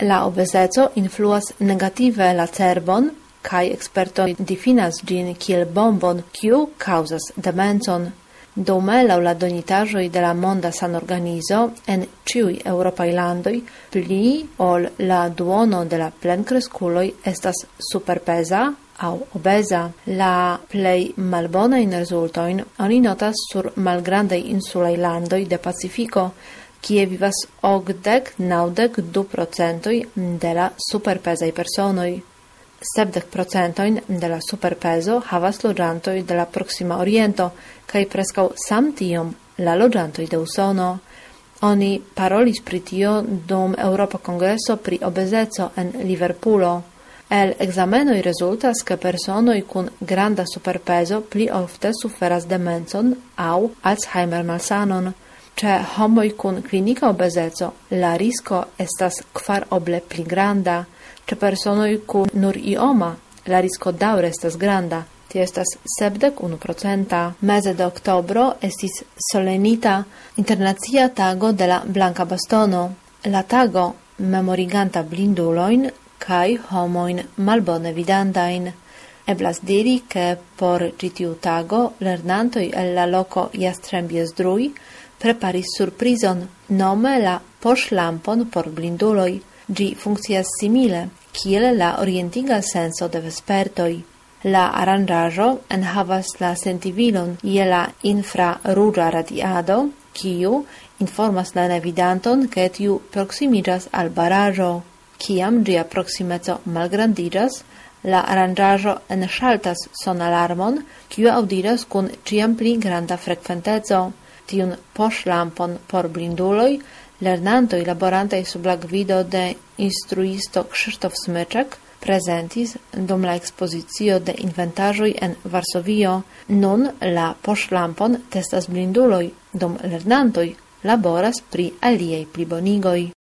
La obezeco influas negative la cerbon, kaj ekspertoj difinas ĝin kiel bombon, kiu kaŭzas demencon. Dume, laŭ la donitaĵoj de la Monda Sanorganizo, en ĉiuj eŭropaj landoj pli ol la duono de la plenkreskuloj estas superpeza aŭ obeza. La plej malbonajn rezultojn oni notas sur malgrandaj insulaj landoj de Pacifiko, kie vivas 80–92% de la superpezaj personoj. 70% de la superpezo havas loĝantoj de la Proksima Oriento kaj preskaŭ samtiom la loĝantoj de Usono. Oni parolis pri tio dum Eŭropa Kongreso pri obezeco en Liverpulo. El ekzamenoj rezultas, ke personoj kun granda superpezo pli ofte suferas demencon aŭ Alzheimer-malsanon. Ĉe homoj kun klinika obezeco la risko estas 4-oble pli granda. Ĉe personoj kun nur ioma la risko daŭre estas granda. Tio estas 71%. Meze de oktobro estis solenita Internacia Tago de la Blanka Bastono. La tago memoriganta blindulojn kaj homojn malbone vidantajn. Eblas diri, ke por ĉi tiu tago lernantoj el la loko Jastrębie-Zdrój preparis surprizon, nome la poŝlampon por blinduloj. Ĝi funkcias simile, kiel la orientiga senso de vespertoj. La aranĝaĵo enhavas la sentivilon je la infraruĝa radiado, kiu informas la nevidanton, ke tiu proksimiĝas al baraĵo. Kiam ĝia proksimeco malgrandiĝas, la aranĝaĵo enŝaltas sonalarmon, kiu aŭdiĝas kun ĉiam pli granda frekventeco. Tiun poŝlampon por blinduloj lernantoj laborantaj sub la gvido de instruisto Krzysztof Smyczek prezentis dum la ekspozicio de inventaĵoj en Varsovio. Nun la poŝlampon testas blinduloj, dum lernantoj laboras pri aliaj plibonigoj.